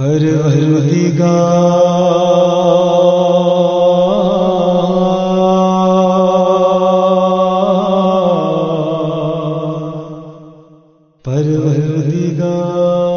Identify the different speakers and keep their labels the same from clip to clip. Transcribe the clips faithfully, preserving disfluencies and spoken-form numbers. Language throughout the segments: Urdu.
Speaker 1: پروردگار پروردگار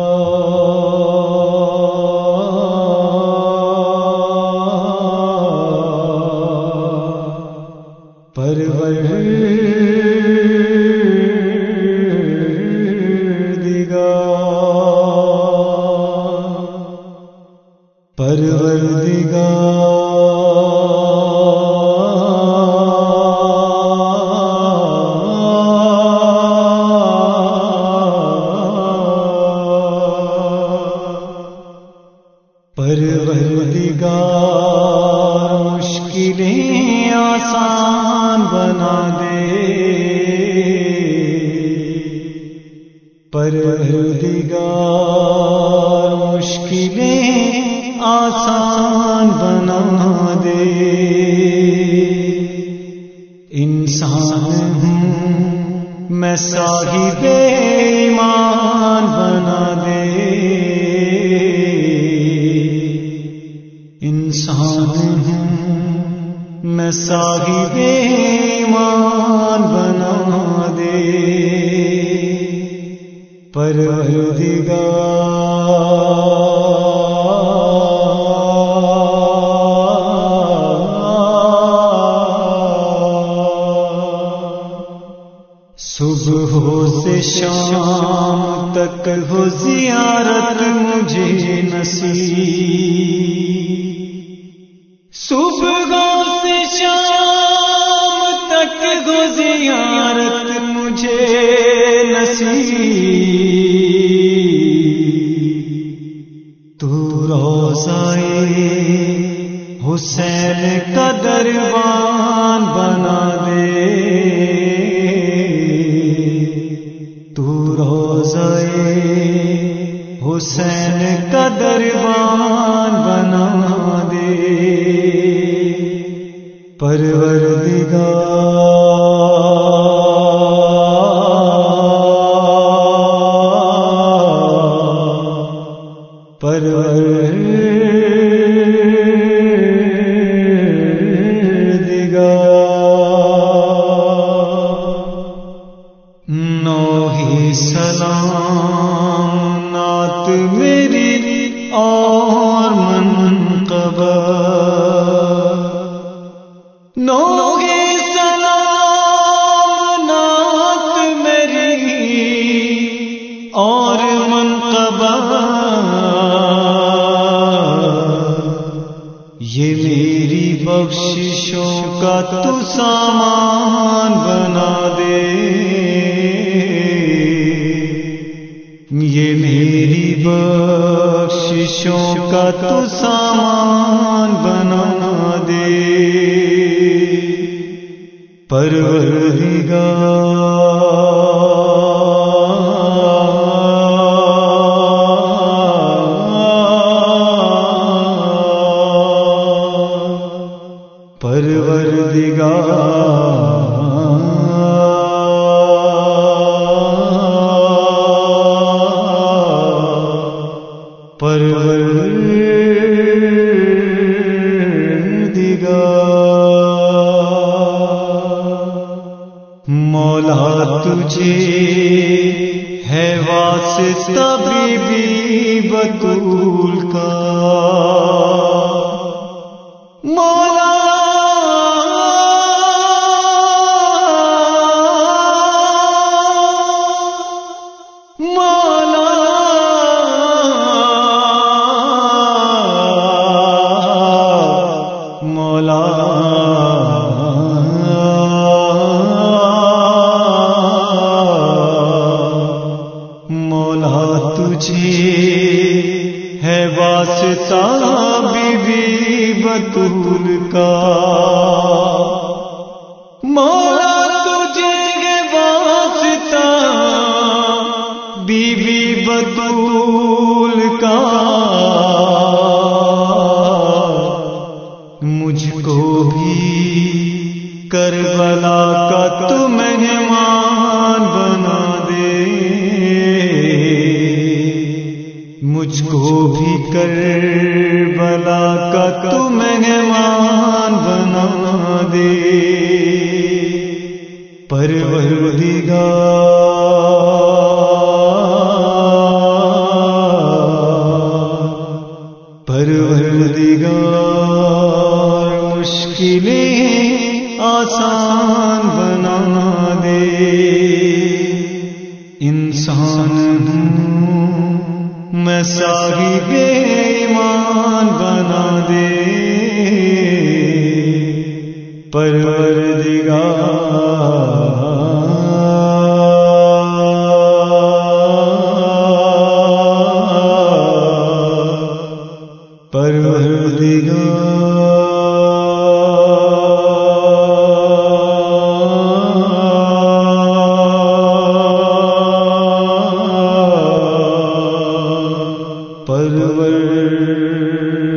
Speaker 1: پروردگار مشکلیں آسان بنا دے، پروردگار مشکلیں آسان بنا دے، انسان ہوں میں صاحب ایمان بنا دے، انسان ہوں میں صاحب ایمان بنا دے، پروردگار صبح سے شام تک ہو زیارت مجھے نصیب، صبح سے شام تک ہو زیارت مجھے نصیب، تو روضہ حسین کا دربان بنا دے، تو روضہ حسین کا دربان بنا دے، پروردگار پروردگار نوحی سلام نعت میری اور منقبہ، نوحی سلام نعت میری اور منقبہ، یہ میری بخششوں کا تو سامان بنا دے، یہ میری بخششوں کا تو سامان بنا دے، پروردگار پروردگار پروردگار مولا تجھے ہے واسطہ بی بی بطول کا، مولا مولا مولا مولا تجھے ہے واسطہ بی بی بطول کا، مولا تجھے ہے واسطہ بی بی بطول کا، مجھ کو بھی کربلا کا تو مہمان بنا دے، مجھ کو بھی بھی کربلا کا تو مہمان بنا دے پروردگار پروردگار مشکلیں آسان بنا دے انسان ہوں میں صاحب ایمان بنا دے پروردگار پروردگار پرور